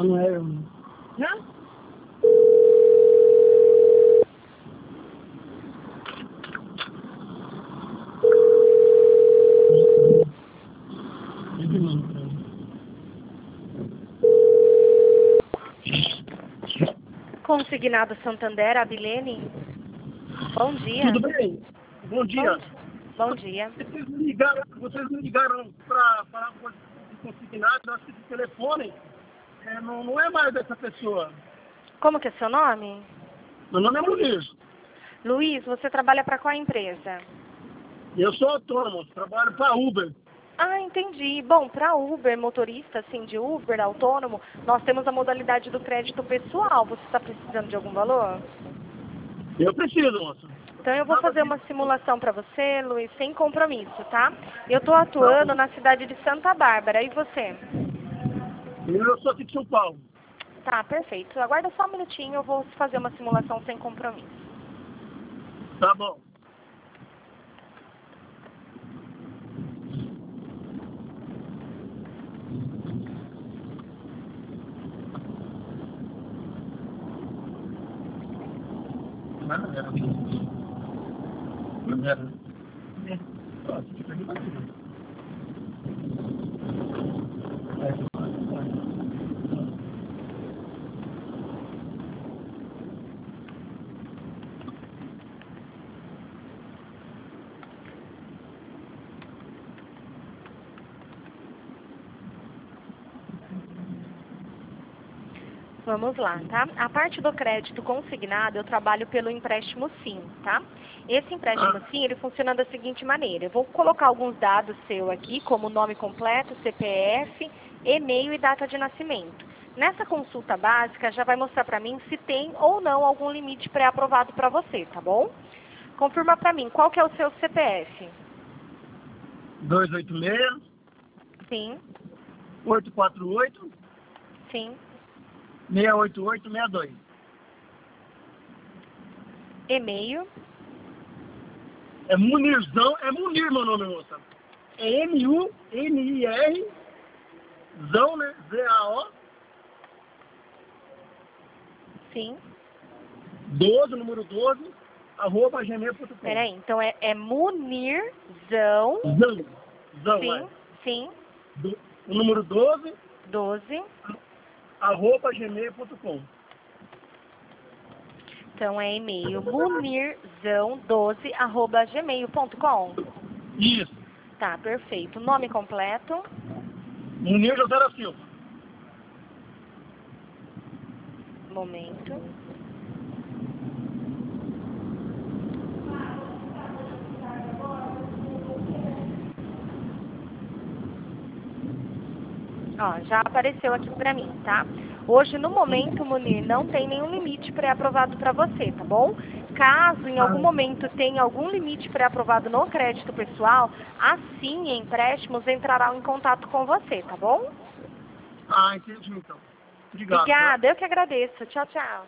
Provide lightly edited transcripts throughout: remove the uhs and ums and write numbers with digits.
não é... Não? Consignado Santander, Abilene. Bom dia. Tudo bem? Bom dia. Bom dia. Vocês me ligaram para falar de consignado, eu acho que esse telefone não é mais dessa pessoa. Como que é seu nome? Meu nome é Luiz. Luiz, você trabalha para qual empresa? Eu sou autônomo, trabalho para Uber. Ah, entendi. Bom, para Uber, motorista, assim, de Uber, autônomo, nós temos a modalidade do crédito pessoal. Você está precisando de algum valor? Eu preciso, moça. Então eu vou fazer uma simulação para você, Luiz, sem compromisso, tá? Eu estou atuando na cidade de Santa Bárbara. E você? Eu sou aqui de São Paulo. Tá, perfeito. Aguarda só um minutinho, eu vou fazer uma simulação sem compromisso. Tá bom. Vamos lá, tá? A parte do crédito consignado, eu trabalho pelo empréstimo sim, tá? Esse empréstimo sim, ele funciona da seguinte maneira. Eu vou colocar alguns dados seu aqui, como nome completo, CPF, e-mail e data de nascimento. Nessa consulta básica, já vai mostrar para mim se tem ou não algum limite pré-aprovado para você, tá bom? Confirma para mim, qual que é o seu CPF? 286 Sim, 848 sim. 68862. E-mail? É Munirzão, é Munir meu nome, moça. É M-U-N-I-R, Zão, né? Z-A-O, Sim. 12, número 12, @ gmail.com. Peraí, então é Munirzão. Zão, Sim, sim. O número 12, 12. @ gmail.com. Então é e-mail munirzão12@gmail.com. Isso. Tá, perfeito. Nome completo? Munir José da Silva. Momento. Ó, já apareceu aqui pra mim, tá? Hoje, no momento, Munir, não tem nenhum limite pré-aprovado para você, tá bom? Caso em algum momento tenha algum limite pré-aprovado no crédito pessoal, assim, em empréstimos, entrará em contato com você, tá bom? Ah, entendi então. Obrigado. Obrigada, eu que agradeço. Tchau, tchau.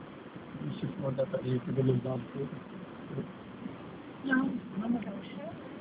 Deixa eu mandar para ele, tudo. Não, vamos lá.